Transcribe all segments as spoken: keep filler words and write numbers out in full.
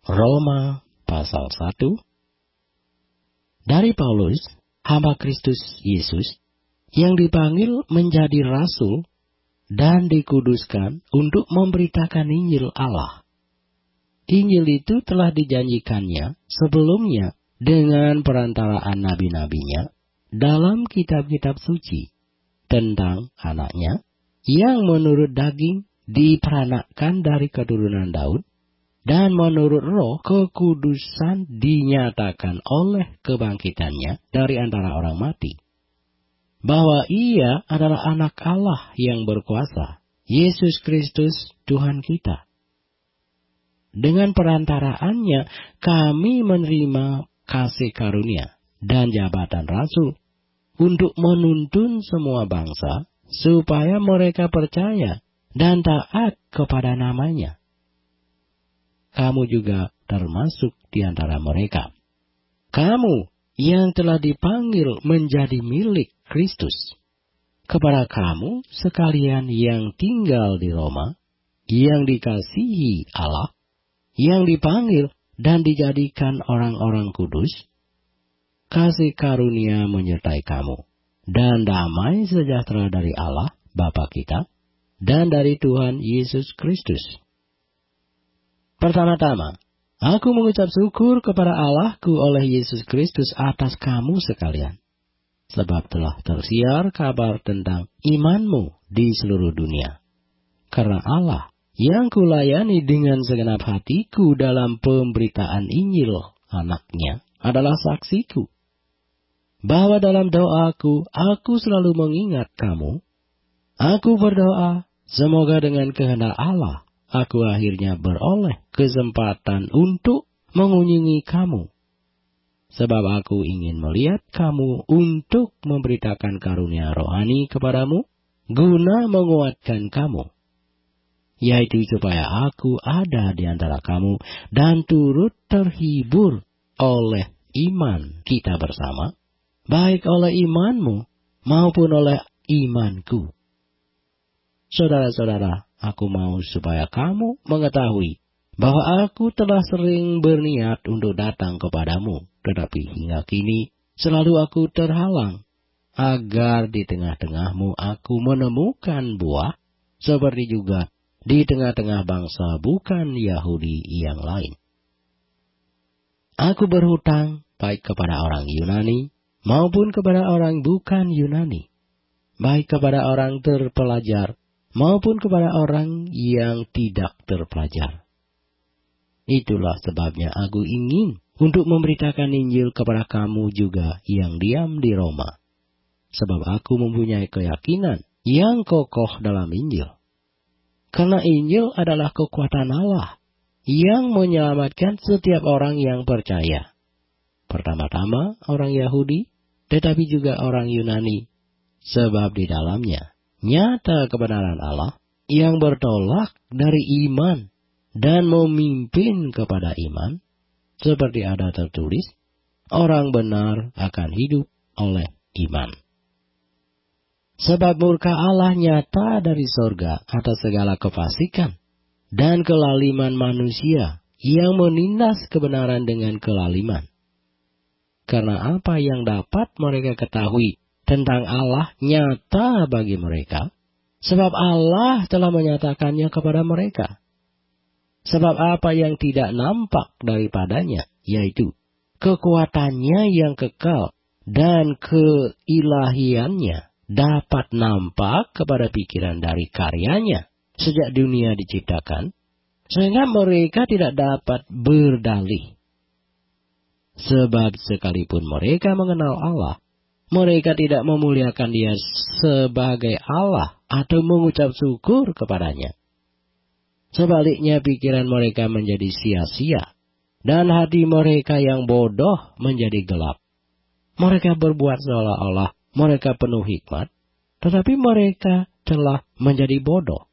Roma pasal satu. Dari Paulus, hamba Kristus Yesus, yang dipanggil menjadi rasul dan dikuduskan untuk memberitakan Injil Allah. Injil itu telah dijanjikannya sebelumnya dengan perantaraan nabi-nabinya dalam kitab-kitab suci tentang anaknya yang menurut daging diperanakkan dari keturunan Daud, dan menurut roh kekudusan dinyatakan oleh kebangkitannya dari antara orang mati, bahwa ia adalah anak Allah yang berkuasa, Yesus Kristus Tuhan kita. Dengan perantaraannya kami menerima kasih karunia dan jabatan rasul untuk menuntun semua bangsa supaya mereka percaya dan taat kepada namanya. Kamu juga termasuk di antara mereka. Kamu yang telah dipanggil menjadi milik Kristus. Kepada kamu sekalian yang tinggal di Roma, yang dikasihi Allah, yang dipanggil dan dijadikan orang-orang kudus, kasih karunia menyertai kamu, dan damai sejahtera dari Allah Bapa kita, dan dari Tuhan Yesus Kristus. Pertama-tama, aku mengucap syukur kepada Allahku oleh Yesus Kristus atas kamu sekalian, sebab telah tersiar kabar tentang imanmu di seluruh dunia. Karena Allah yang kulayani dengan segenap hatiku dalam pemberitaan Injil anaknya adalah saksiku, bahwa dalam doaku aku selalu mengingat kamu. Aku berdoa, semoga dengan kehendak Allah, aku akhirnya beroleh kesempatan untuk mengunjungi kamu. Sebab aku ingin melihat kamu untuk memberitakan karunia rohani kepadamu, guna menguatkan kamu. Yaitu supaya aku ada di antara kamu dan turut terhibur oleh iman kita bersama, baik oleh imanmu maupun oleh imanku. Saudara-saudara, aku mau supaya kamu mengetahui bahwa aku telah sering berniat untuk datang kepadamu, tetapi hingga kini selalu aku terhalang, agar di tengah-tengahmu aku menemukan buah, seperti juga di tengah-tengah bangsa bukan Yahudi yang lain. Aku berhutang baik kepada orang Yunani maupun kepada orang bukan Yunani, baik kepada orang terpelajar maupun kepada orang yang tidak terpelajar. Itulah sebabnya aku ingin untuk memberitakan Injil kepada kamu juga yang diam di Roma, sebab aku mempunyai keyakinan yang kokoh dalam Injil. Karena Injil adalah kekuatan Allah yang menyelamatkan setiap orang yang percaya. Pertama-tama orang Yahudi, tetapi juga orang Yunani, sebab di dalamnya nyata kebenaran Allah yang bertolak dari iman dan memimpin kepada iman, seperti ada tertulis, orang benar akan hidup oleh iman. Sebab murka Allah nyata dari sorga atas segala kefasikan dan kelaliman manusia yang menindas kebenaran dengan kelaliman. Karena apa yang dapat mereka ketahui tentang Allah nyata bagi mereka, sebab Allah telah menyatakannya kepada mereka. Sebab apa yang tidak nampak daripadanya, yaitu kekuatannya yang kekal dan keilahiannya, dapat nampak kepada pikiran dari karyanya sejak dunia diciptakan, sehingga mereka tidak dapat berdalih. Sebab sekalipun mereka mengenal Allah, mereka tidak memuliakan Dia sebagai Allah atau mengucap syukur kepadanya. Sebaliknya pikiran mereka menjadi sia-sia, dan hati mereka yang bodoh menjadi gelap. Mereka berbuat seolah-olah mereka penuh hikmat, tetapi mereka telah menjadi bodoh.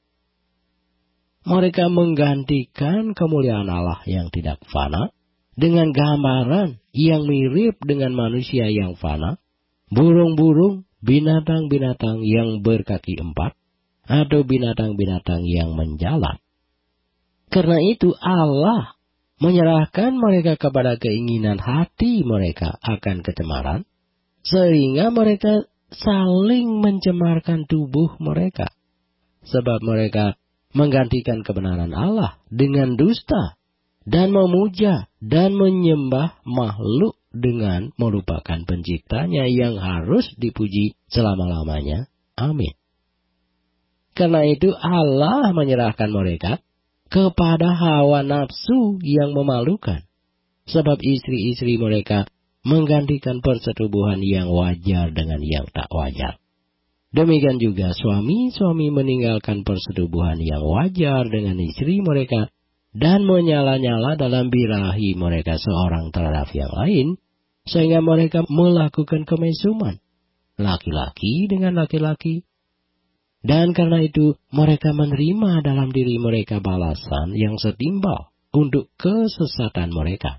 Mereka menggantikan kemuliaan Allah yang tidak fana dengan gambaran yang mirip dengan manusia yang fana, burung-burung, binatang-binatang yang berkaki empat, atau binatang-binatang yang menjalar. Karena itu Allah menyerahkan mereka kepada keinginan hati mereka akan kecemaran, sehingga mereka saling mencemarkan tubuh mereka. Sebab mereka menggantikan kebenaran Allah dengan dusta, dan memuja dan menyembah makhluk dengan melupakan penciptanya yang harus dipuji selama-lamanya. Amin. Karena itu Allah menyerahkan mereka kepada hawa nafsu yang memalukan. Sebab istri-istri mereka menggantikan persetubuhan yang wajar dengan yang tak wajar. Demikian juga suami-suami meninggalkan persetubuhan yang wajar dengan istri mereka dan menyala-nyala dalam birahi mereka seorang terhadap yang lain, sehingga mereka melakukan kemesuman, laki-laki dengan laki-laki. Dan karena itu mereka menerima dalam diri mereka balasan yang setimbal untuk kesesatan mereka.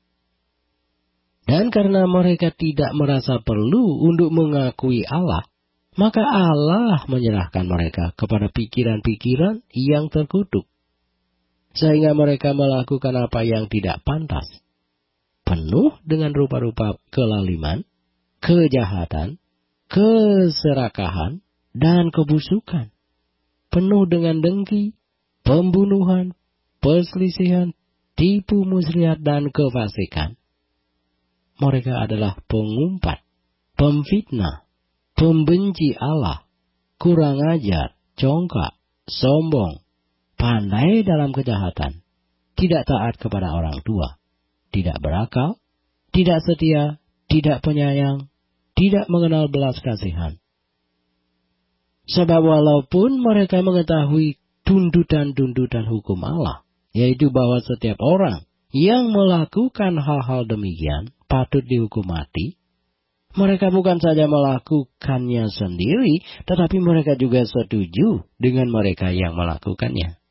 Dan karena mereka tidak merasa perlu untuk mengakui Allah, maka Allah menyerahkan mereka kepada pikiran-pikiran yang terkutuk, sehingga mereka melakukan apa yang tidak pantas, penuh dengan rupa-rupa kelaliman, kejahatan, keserakahan, dan kebusukan, penuh dengan dengki, pembunuhan, perselisihan, tipu muslihat, dan kefasikan. Mereka adalah pengumpat, pemfitnah, pembenci Allah, kurang ajar, congkak, sombong, pandai dalam kejahatan, tidak taat kepada orang tua, tidak berakal, tidak setia, tidak penyayang, tidak mengenal belas kasihan. Sebab walaupun mereka mengetahui tuntutan-tuntutan hukum Allah, yaitu bahwa setiap orang yang melakukan hal-hal demikian patut dihukum mati, mereka bukan saja melakukannya sendiri, tetapi mereka juga setuju dengan mereka yang melakukannya.